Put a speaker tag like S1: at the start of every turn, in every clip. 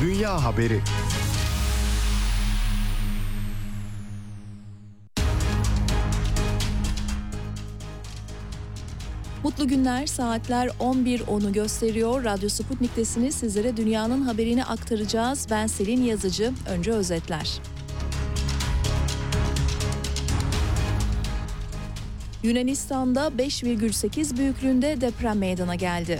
S1: Dünya haberi.
S2: Mutlu günler, saatler 11.10'u gösteriyor. Radyo Sputnik'tesiniz. Sizlere dünyanın haberini aktaracağız. Ben Selin Yazıcı. Önce özetler. Yunanistan'da 5,8 büyüklüğünde deprem meydana geldi.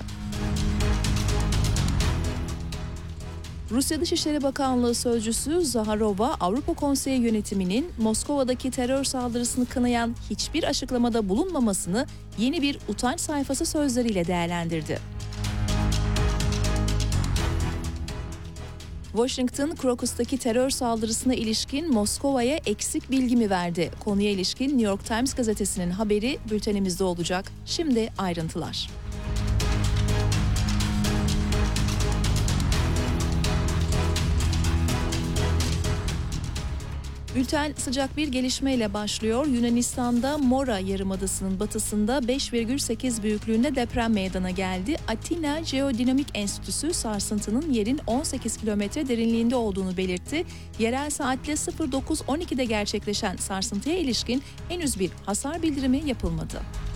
S2: Rusya Dışişleri Bakanlığı Sözcüsü Zaharova, Avrupa Konseyi yönetiminin Moskova'daki terör saldırısını kınayan hiçbir açıklamada bulunmamasını yeni bir utanç sayfası sözleriyle değerlendirdi. Washington, Crocus'taki terör saldırısına ilişkin Moskova'ya eksik bilgi mi verdi? Konuya ilişkin New York Times gazetesinin haberi bültenimizde olacak. Şimdi ayrıntılar. Bülten sıcak bir gelişmeyle başlıyor. Yunanistan'da Mora Yarımadası'nın batısında 5,8 büyüklüğünde deprem meydana geldi. Atina Jeodinamik Enstitüsü sarsıntının yerin 18 kilometre derinliğinde olduğunu belirtti. Yerel saatle 09.12'de gerçekleşen sarsıntıya ilişkin henüz bir hasar bildirimi yapılmadı.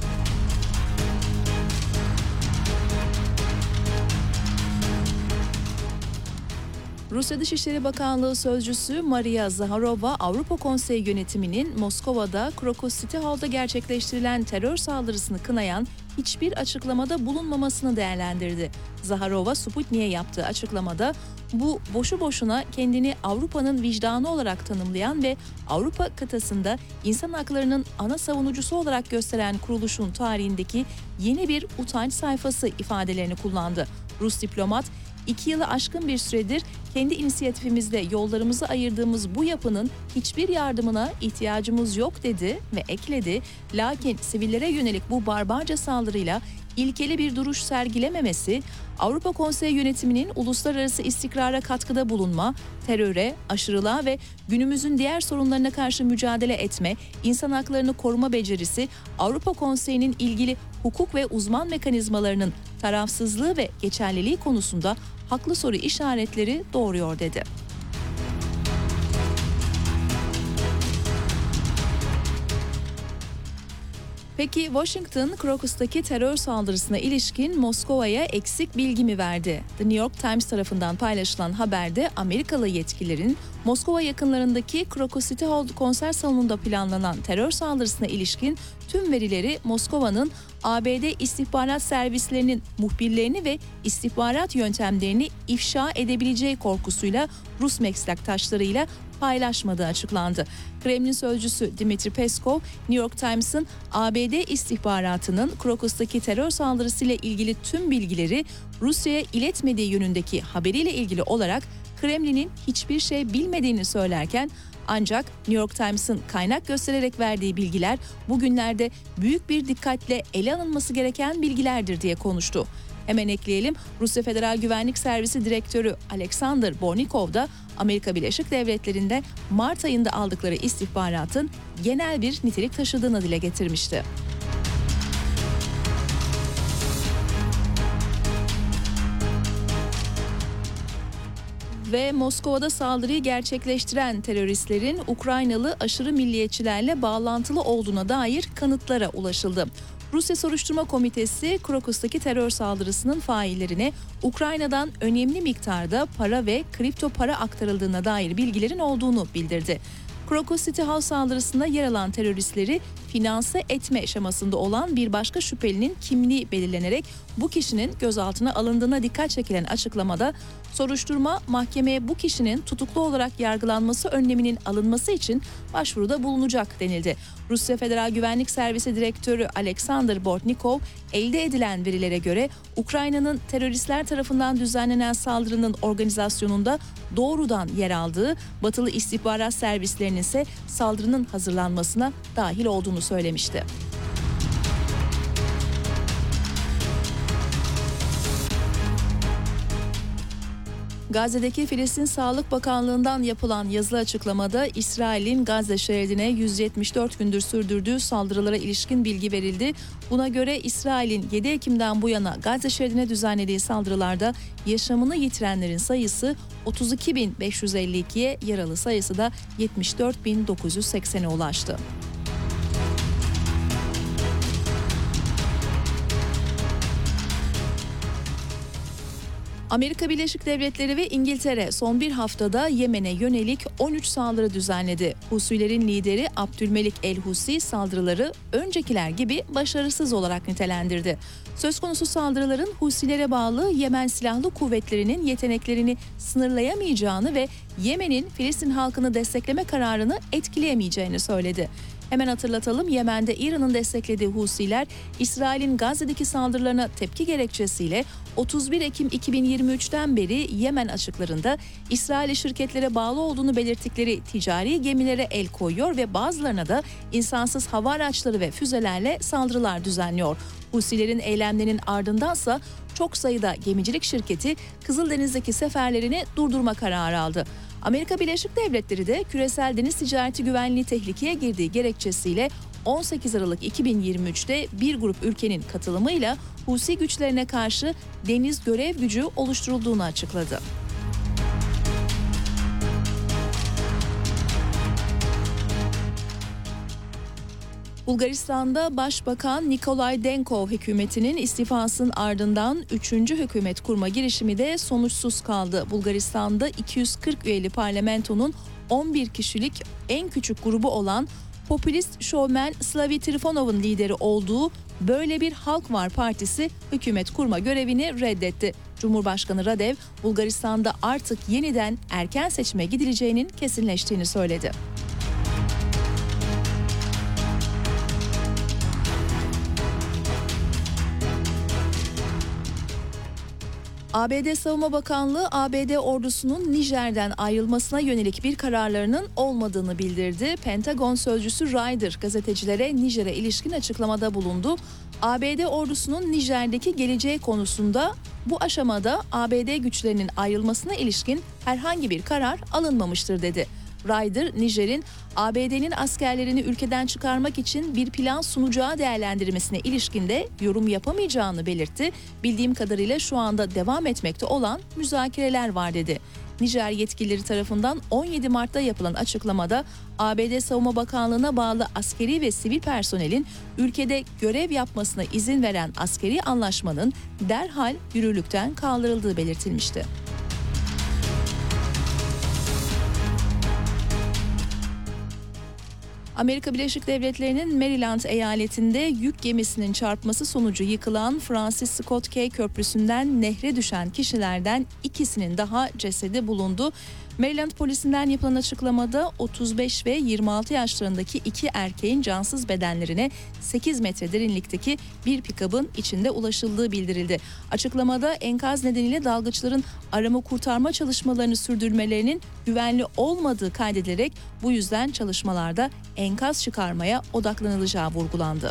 S2: Rusya Dışişleri Bakanlığı Sözcüsü Maria Zaharova, Avrupa Konseyi yönetiminin Moskova'da Crocus City Hall'da gerçekleştirilen terör saldırısını kınayan hiçbir açıklamada bulunmamasını değerlendirdi. Zaharova, Sputnik'e yaptığı açıklamada, bu boşu boşuna kendini Avrupa'nın vicdanı olarak tanımlayan ve Avrupa kıtasında insan haklarının ana savunucusu olarak gösteren kuruluşun tarihindeki yeni bir utanç sayfası ifadelerini kullandı. Rus diplomat, 2 yılı aşkın bir süredir kendi inisiyatifimizle yollarımızı ayırdığımız bu yapının hiçbir yardımına ihtiyacımız yok dedi ve ekledi. Lakin sivillere yönelik bu barbarca saldırıyla ilkeli bir duruş sergilememesi, Avrupa Konseyi yönetiminin uluslararası istikrara katkıda bulunma, teröre, aşırılığa ve günümüzün diğer sorunlarına karşı mücadele etme, insan haklarını koruma becerisi, Avrupa Konseyi'nin ilgili hukuk ve uzman mekanizmalarının tarafsızlığı ve geçerliliği konusunda haklı soru işaretleri doğuruyor dedi. Peki Washington, Crocus'taki terör saldırısına ilişkin Moskova'ya eksik bilgi mi verdi? The New York Times tarafından paylaşılan haberde Amerikalı yetkililerin Moskova yakınlarındaki Crocus City Hall konser salonunda planlanan terör saldırısına ilişkin tüm verileri Moskova'nın ABD istihbarat servislerinin muhbirlerini ve istihbarat yöntemlerini ifşa edebileceği korkusuyla Rus meslektaşlarıyla paylaşmadığı açıklandı. Kremlin sözcüsü Dmitri Peskov, New York Times'ın ABD istihbaratının Crocus'taki terör saldırısıyla ilgili tüm bilgileri Rusya'ya iletmediği yönündeki haberiyle ilgili olarak Kremlin'in hiçbir şey bilmediğini söylerken, ancak New York Times'ın kaynak göstererek verdiği bilgiler bugünlerde büyük bir dikkatle ele alınması gereken bilgilerdir diye konuştu. Hemen ekleyelim, Rusya Federal Güvenlik Servisi Direktörü Alexander Bornikov da Amerika Birleşik Devletleri'nde Mart ayında aldıkları istihbaratın genel bir nitelik taşıdığını dile getirmişti. Ve Moskova'da saldırıyı gerçekleştiren teröristlerin Ukraynalı aşırı milliyetçilerle bağlantılı olduğuna dair kanıtlara ulaşıldı. Rusya Soruşturma Komitesi, Crocus'taki terör saldırısının faillerine Ukrayna'dan önemli miktarda para ve kripto para aktarıldığına dair bilgilerin olduğunu bildirdi. Crocus City Hall saldırısında yer alan teröristleri finanse etme aşamasında olan bir başka şüphelinin kimliği belirlenerek bu kişinin gözaltına alındığına dikkat çekilen açıklamada, soruşturma mahkemeye bu kişinin tutuklu olarak yargılanması önleminin alınması için başvuruda bulunacak denildi. Rusya Federal Güvenlik Servisi Direktörü Alexander Bortnikov, elde edilen verilere göre Ukrayna'nın teröristler tarafından düzenlenen saldırının organizasyonunda doğrudan yer aldığı, Batılı istihbarat servislerinin ise saldırının hazırlanmasına dahil olduğunu söylemişti. Gazze'deki Filistin Sağlık Bakanlığı'ndan yapılan yazılı açıklamada İsrail'in Gazze şeridine 174 gündür sürdürdüğü saldırılara ilişkin bilgi verildi. Buna göre İsrail'in 7 Ekim'den bu yana Gazze şeridine düzenlediği saldırılarda yaşamını yitirenlerin sayısı 32.552'ye, yaralı sayısı da 74.980'e ulaştı. Amerika Birleşik Devletleri ve İngiltere son bir haftada Yemen'e yönelik 13 saldırı düzenledi. Husilerin lideri Abdülmelik el-Husi saldırıları öncekiler gibi başarısız olarak nitelendirdi. Söz konusu saldırıların Husilere bağlı Yemen Silahlı Kuvvetleri'nin yeteneklerini sınırlayamayacağını ve Yemen'in Filistin halkını destekleme kararını etkileyemeyeceğini söyledi. Hemen hatırlatalım, Yemen'de İran'ın desteklediği Husiler, İsrail'in Gazze'deki saldırılarına tepki gerekçesiyle 31 Ekim 2023'ten beri Yemen açıklarında İsrail şirketlere bağlı olduğunu belirttikleri ticari gemilere el koyuyor ve bazılarına da insansız hava araçları ve füzelerle saldırılar düzenliyor. Husilerin eylemlerinin ardındansa çok sayıda gemicilik şirketi Kızıldeniz'deki seferlerini durdurma kararı aldı. Amerika Birleşik Devletleri de küresel deniz ticareti güvenliği tehlikeye girdiği gerekçesiyle 18 Aralık 2023'te bir grup ülkenin katılımıyla Husi güçlerine karşı deniz görev gücü oluşturulduğunu açıkladı. Bulgaristan'da Başbakan Nikolay Denkov hükümetinin istifasının ardından 3. hükümet kurma girişimi de sonuçsuz kaldı. Bulgaristan'da 240 üyeli parlamentonun 11 kişilik en küçük grubu olan popülist şovmen Slavi Trifonov'un lideri olduğu Böyle Bir Halk Var Partisi hükümet kurma görevini reddetti. Cumhurbaşkanı Radev, Bulgaristan'da artık yeniden erken seçime gidileceğinin kesinleştiğini söyledi. ABD Savunma Bakanlığı, ABD ordusunun Nijer'den ayrılmasına yönelik bir kararlarının olmadığını bildirdi. Pentagon sözcüsü Ryder gazetecilere Nijer'e ilişkin açıklamada bulundu. ABD ordusunun Nijer'deki geleceği konusunda bu aşamada ABD güçlerinin ayrılmasına ilişkin herhangi bir karar alınmamıştır dedi. Ryder, Nijer'in ABD'nin askerlerini ülkeden çıkarmak için bir plan sunacağı değerlendirmesine ilişkin de yorum yapamayacağını belirtti. Bildiğim kadarıyla şu anda devam etmekte olan müzakereler var dedi. Nijer yetkilileri tarafından 17 Mart'ta yapılan açıklamada ABD Savunma Bakanlığı'na bağlı askeri ve sivil personelin ülkede görev yapmasına izin veren askeri anlaşmanın derhal yürürlükten kaldırıldığı belirtilmişti. Amerika Birleşik Devletleri'nin Maryland eyaletinde yük gemisinin çarpması sonucu yıkılan Francis Scott Key Köprüsü'nden nehre düşen kişilerden ikisinin daha cesedi bulundu. Maryland polisinden yapılan açıklamada 35 ve 26 yaşlarındaki iki erkeğin cansız bedenlerine 8 metre derinlikteki bir pikabın içinde ulaşıldığı bildirildi. Açıklamada enkaz nedeniyle dalgıçların arama kurtarma çalışmalarını sürdürmelerinin güvenli olmadığı kaydedilerek bu yüzden çalışmalarda enkaz çıkarmaya odaklanılacağı vurgulandı.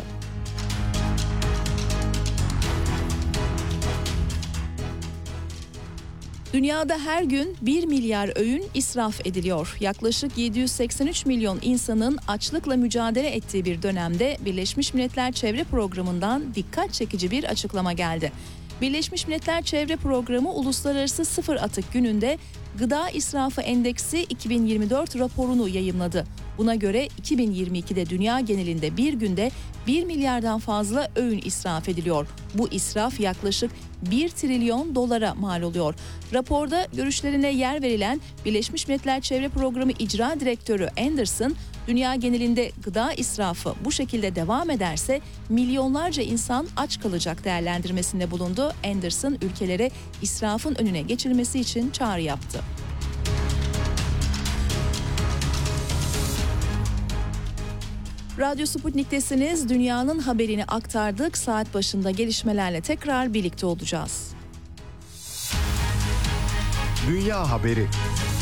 S2: Dünyada her gün 1 milyar öğün israf ediliyor. Yaklaşık 783 milyon insanın açlıkla mücadele ettiği bir dönemde Birleşmiş Milletler Çevre Programı'ndan dikkat çekici bir açıklama geldi. Birleşmiş Milletler Çevre Programı Uluslararası Sıfır Atık Günü'nde Gıda İsrafı Endeksi 2024 raporunu yayımladı. Buna göre 2022'de dünya genelinde bir günde 1 milyardan fazla öğün israf ediliyor. Bu israf yaklaşık 1 trilyon dolara mal oluyor. Raporda görüşlerine yer verilen Birleşmiş Milletler Çevre Programı İcra Direktörü Anderson, dünya genelinde gıda israfı bu şekilde devam ederse milyonlarca insan aç kalacak değerlendirmesinde bulundu. Anderson ülkelere israfın önüne geçilmesi için çağrı yaptı. Radyo Sputnik'tesiniz. Dünyanın haberini aktardık. Saat başında gelişmelerle tekrar birlikte olacağız.
S1: Dünya haberi.